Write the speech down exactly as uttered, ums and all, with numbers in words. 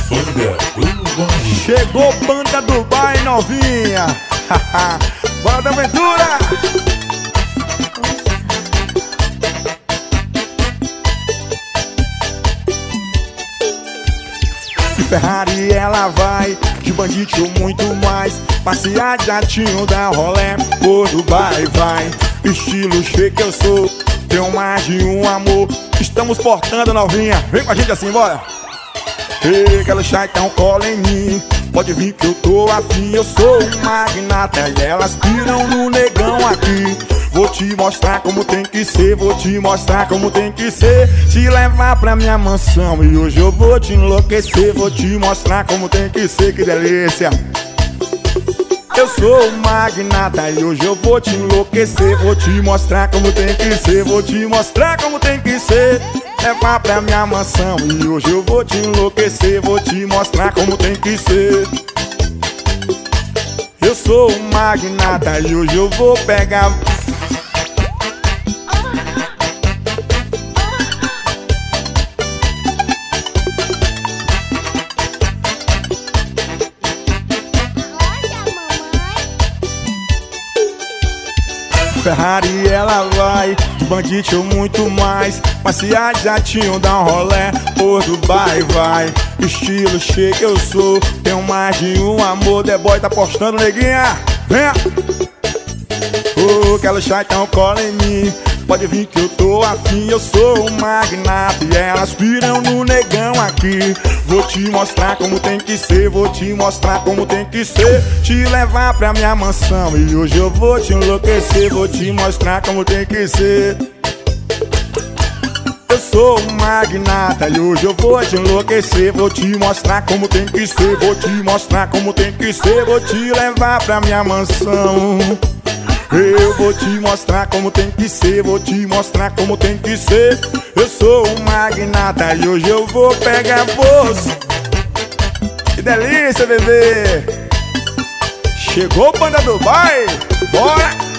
Banda Dubai. Chegou Banda Dubai novinha. Bora da aventura. De Ferrari ela vai, de bandito muito mais. Passear de jatinho, dá rolé por Dubai vai. Estilo shake eu sou, tenho mais de um amor. Estamos portando novinha, vem com a gente assim, bora. Ei, aquela chá então cola em mim. Pode vir que eu tô afim, eu sou um magnata e elas piram no negão aqui. Vou te mostrar como tem que ser, vou te mostrar como tem que ser. Te levar pra minha mansão e hoje eu vou te enlouquecer. Vou te mostrar como tem que ser, que delícia. Eu sou um magnata e hoje eu vou te enlouquecer. Vou te mostrar como tem que ser, vou te mostrar como tem que ser. Levar pra minha mansão e hoje eu vou te enlouquecer. Vou te mostrar como tem que ser. Eu sou um magnata e hoje eu vou pegar. Ferrari ela vai, de bandito muito mais. Passear de jatinho, dá um rolé por Dubai vai. Estilo shake eu sou, tenho mais de um amor. The Boy tá postando, neguinha, venha. Oh, aquela chá então cola em mim. Pode vir que eu tô afim, eu sou um magnata e elas piram no negão aqui. Vou te mostrar como tem que ser, vou te mostrar como tem que ser. Te levar pra minha mansão e hoje eu vou te enlouquecer. Vou te mostrar como tem que ser. Eu sou um magnata e hoje eu vou te enlouquecer. Vou te mostrar como tem que ser, vou te mostrar como tem que ser. Vou te levar pra minha mansão. Eu vou te mostrar como tem que ser, vou te mostrar como tem que ser. Eu sou um magnata e hoje eu vou pegar você. Que delícia, bebê. Chegou Banda Dubai, bora!